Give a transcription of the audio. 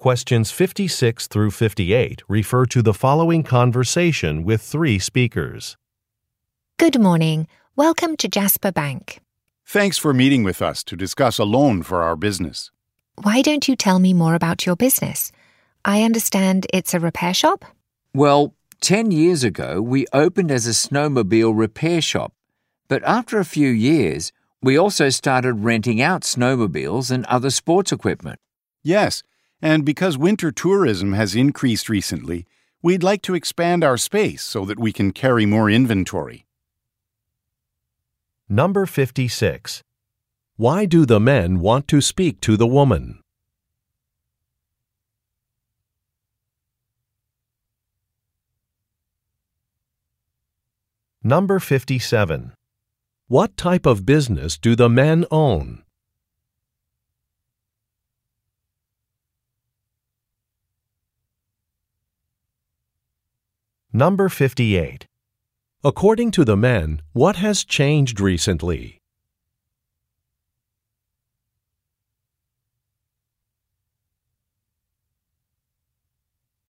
Questions 56 through 58 refer to the following conversation with three speakers. Good morning. Welcome to Jasper Bank. Thanks for meeting with us to discuss a loan for our business. Why don't you tell me more about your business? I understand it's a repair shop? Well, 10 years ago, we opened as a snowmobile repair shop. But after a few years, we also started renting out snowmobiles and other sports equipment. Yes, and because winter tourism has increased recently, we'd like to expand our space so that we can carry more inventory. Number 56. Why do the men want to speak to the woman? Number 57. What type of business do the men own? Number 58. According to the men, what has changed recently?